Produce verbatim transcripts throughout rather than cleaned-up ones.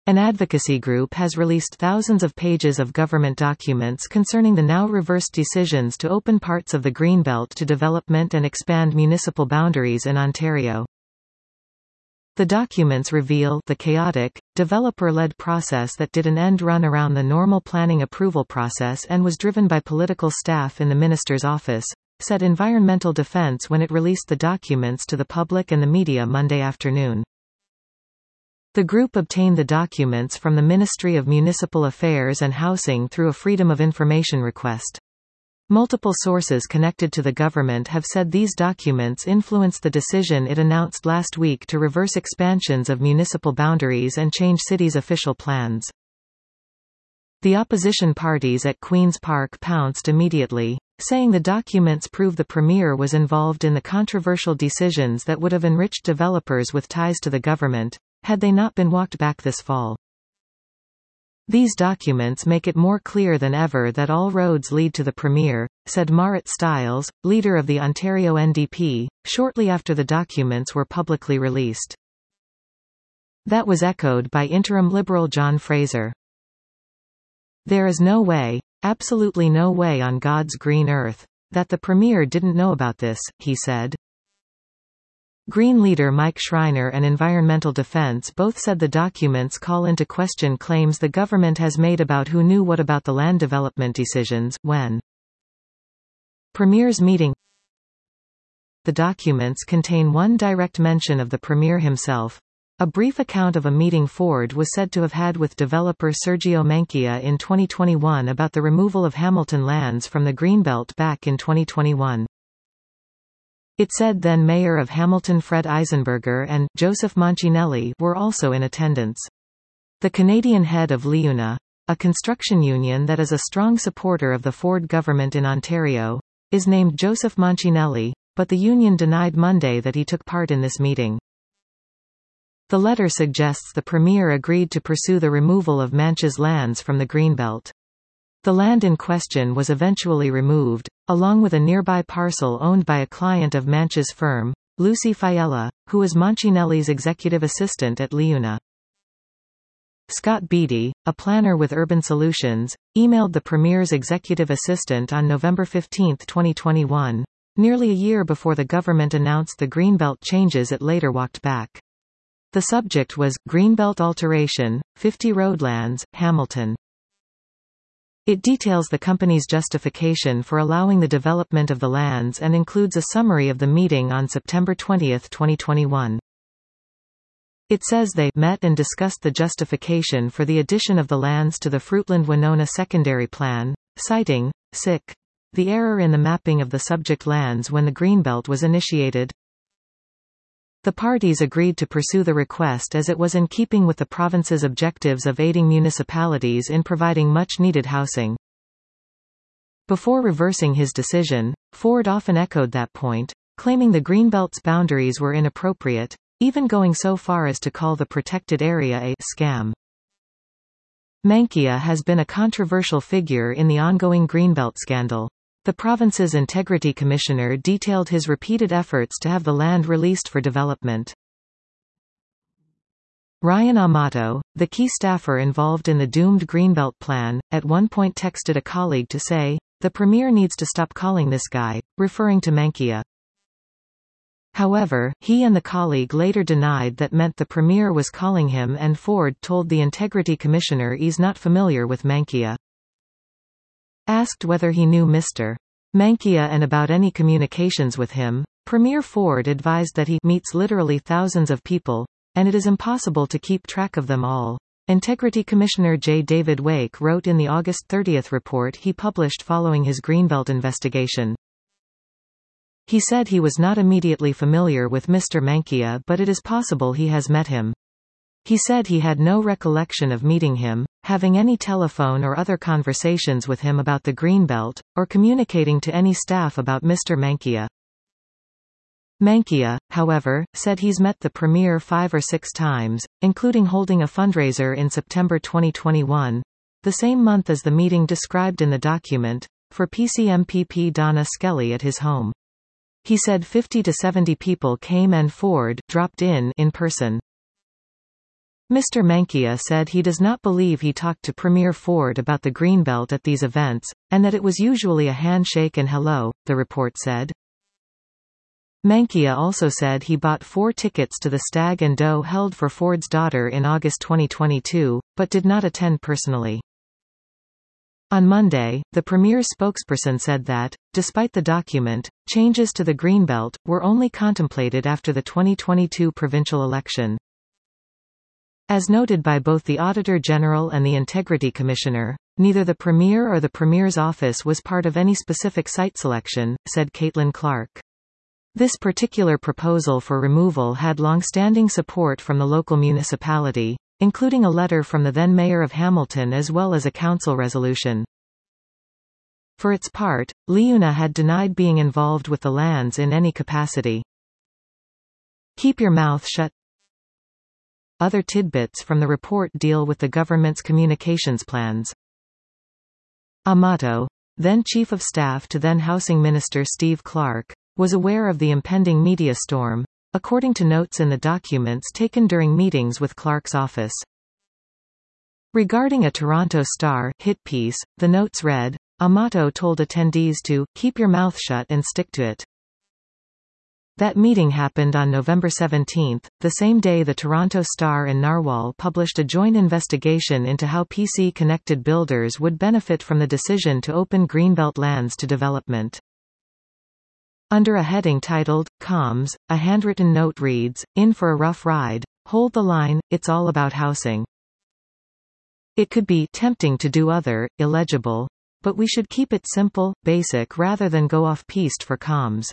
An advocacy group has released thousands of pages of government documents concerning the now reversed decisions to open parts of the Greenbelt to development and expand municipal boundaries in Ontario. The documents reveal the chaotic, developer-led process that did an end run around the normal planning approval process and was driven by political staff in the minister's office, said Environmental Defence when it released the documents to the public and the media Monday afternoon. The group obtained the documents from the Ministry of Municipal Affairs and Housing through a Freedom of Information request. Multiple sources connected to the government have said these documents influenced the decision it announced last week to reverse expansions of municipal boundaries and change cities' official plans. The opposition parties at Queen's Park pounced immediately, saying the documents prove the Premier was involved in the controversial decisions that would have enriched developers with ties to the government, had they not been walked back this fall. These documents make it more clear than ever that all roads lead to the Premier, said Marit Stiles, leader of the Ontario N D P, shortly after the documents were publicly released. That was echoed by interim Liberal John Fraser. There is no way, absolutely no way on God's green earth, that the Premier didn't know about this, he said. Green leader Mike Schreiner and Environmental Defence both said the documents call into question claims the government has made about who knew what about the land development decisions, when. Premier's meeting. The documents contain one direct mention of the Premier himself. A brief account of a meeting Ford was said to have had with developer Sergio Manquia in twenty twenty-one about the removal of Hamilton lands from the Greenbelt back in twenty twenty-one. It said then Mayor of Hamilton Fred Eisenberger and Joseph Mancinelli were also in attendance. The Canadian head of LiUNA, a construction union that is a strong supporter of the Ford government in Ontario, is named Joseph Mancinelli, but the union denied Monday that he took part in this meeting. The letter suggests the Premier agreed to pursue the removal of Manche's lands from the Greenbelt. The land in question was eventually removed, along with a nearby parcel owned by a client of Manche's firm, Lucy Fiella, who is Mancinelli's executive assistant at LiUNA. Scott Beattie, a planner with Urban Solutions, emailed the Premier's executive assistant on November fifteenth twenty twenty-one, nearly a year before the government announced the Greenbelt changes it later walked back. The subject was, Greenbelt Alteration, fifty Roadlands, Hamilton. It details the company's justification for allowing the development of the lands and includes a summary of the meeting on September twentieth twenty twenty-one. It says they met and discussed the justification for the addition of the lands to the Fruitland-Winona Secondary Plan, citing, sic, the error in the mapping of the subject lands when the Greenbelt was initiated. The parties agreed to pursue the request as it was in keeping with the province's objectives of aiding municipalities in providing much-needed housing. Before reversing his decision, Ford often echoed that point, claiming the Greenbelt's boundaries were inappropriate, even going so far as to call the protected area a scam. Manquia has been a controversial figure in the ongoing Greenbelt scandal. The province's Integrity Commissioner detailed his repeated efforts to have the land released for development. Ryan Amato, the key staffer involved in the doomed Greenbelt plan, at one point texted a colleague to say, "The Premier needs to stop calling this guy," referring to Manquia. However, he and the colleague later denied that meant the Premier was calling him, and Ford told the Integrity Commissioner he's not familiar with Manquia. Asked whether he knew Mister Manquia and about any communications with him, Premier Ford advised that he meets literally thousands of people, and it is impossible to keep track of them all. Integrity Commissioner J. David Wake wrote in the August thirtieth report he published following his Greenbelt investigation. He said he was not immediately familiar with Mister Manquia, but it is possible he has met him. He said he had no recollection of meeting him, having any telephone or other conversations with him about the Greenbelt, or communicating to any staff about Mister Manquia. Manquia, however, said he's met the Premier five or six times, including holding a fundraiser in September twenty twenty-one, the same month as the meeting described in the document, for P C M P P Donna Skelly at his home. He said fifty to seventy people came and Ford dropped in in person. Mister Mankia said he does not believe he talked to Premier Ford about the Greenbelt at these events, and that it was usually a handshake and hello, the report said. Mankia also said he bought four tickets to the Stag and Doe held for Ford's daughter in August twenty twenty-two, but did not attend personally. On Monday, the Premier's spokesperson said that, despite the document, changes to the Greenbelt were only contemplated after the twenty twenty-two provincial election. As noted by both the Auditor General and the Integrity Commissioner, neither the Premier or the Premier's office was part of any specific site selection, said Caitlin Clark. This particular proposal for removal had long-standing support from the local municipality, including a letter from the then Mayor of Hamilton as well as a council resolution. For its part, LiUNA had denied being involved with the lands in any capacity. Keep your mouth shut. Other tidbits from the report deal with the government's communications plans. Amato, then Chief of Staff to then Housing Minister Steve Clark, was aware of the impending media storm, according to notes in the documents taken during meetings with Clark's office. Regarding a Toronto Star hit piece, the notes read, Amato told attendees to keep your mouth shut and stick to it. That meeting happened on November seventeenth, the same day the Toronto Star and Narwhal published a joint investigation into how P C-connected builders would benefit from the decision to open Greenbelt lands to development. Under a heading titled, Comms, a handwritten note reads, In for a rough ride, hold the line, it's all about housing. It could be tempting to do other, illegible. But we should keep it simple, basic rather than go off-piste for comms.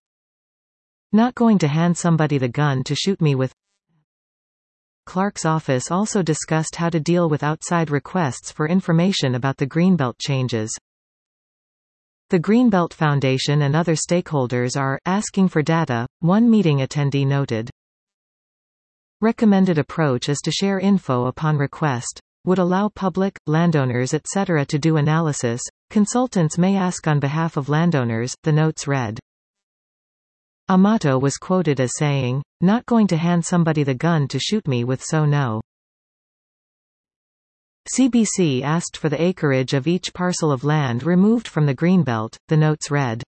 Not going to hand somebody the gun to shoot me with. Clark's office also discussed how to deal with outside requests for information about the Greenbelt changes. The Greenbelt Foundation and other stakeholders are asking for data, one meeting attendee noted. Recommended approach is to share info upon request. Would allow public, landowners et cetera to do analysis. Consultants may ask on behalf of landowners, the notes read. Amato was quoted as saying, not going to hand somebody the gun to shoot me with so no. C B C asked for the acreage of each parcel of land removed from the Greenbelt, the notes read.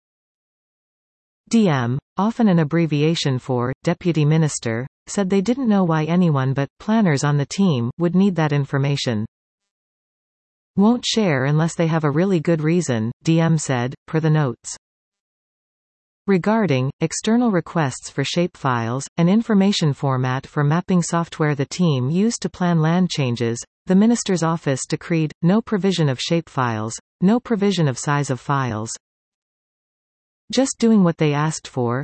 D M, often an abbreviation for, Deputy Minister, said they didn't know why anyone but planners on the team would need that information. Won't share unless they have a really good reason, D M said, per the notes. Regarding external requests for shapefiles, an information format for mapping software the team used to plan land changes, the Minister's office decreed, no provision of shapefiles, no provision of size of files. Just doing what they asked for.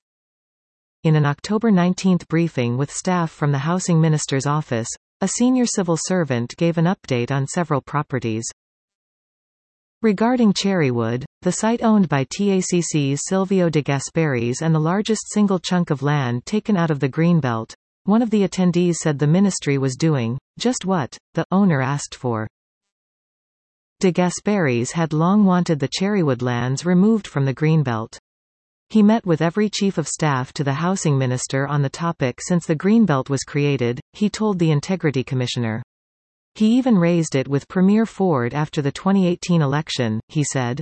In an October nineteenth briefing with staff from the Housing Minister's office, a senior civil servant gave an update on several properties. Regarding Cherrywood, the site owned by T A C C's Silvio de Gasperis and the largest single chunk of land taken out of the Greenbelt, one of the attendees said the ministry was doing just what the owner asked for. De Gasperis had long wanted the Cherrywood lands removed from the Greenbelt. He met with every chief of staff to the housing minister on the topic since the Greenbelt was created, he told the Integrity Commissioner. He even raised it with Premier Ford after the twenty eighteen election, he said.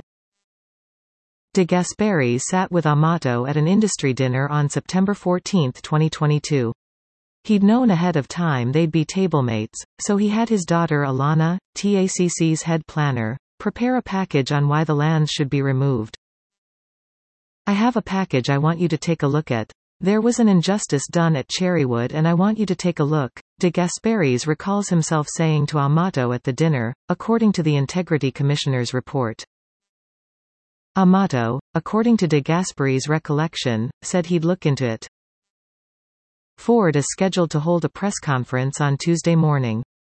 De Gasperis sat with Amato at an industry dinner on September fourteenth twenty twenty-two. He'd known ahead of time they'd be tablemates, so he had his daughter Alana, T A C C's head planner, prepare a package on why the lands should be removed. I have a package I want you to take a look at. There was an injustice done at Cherrywood and I want you to take a look, De Gasperis recalls himself saying to Amato at the dinner, according to the Integrity Commissioner's report. Amato, according to De Gasperis' recollection, said he'd look into it. Ford is scheduled to hold a press conference on Tuesday morning.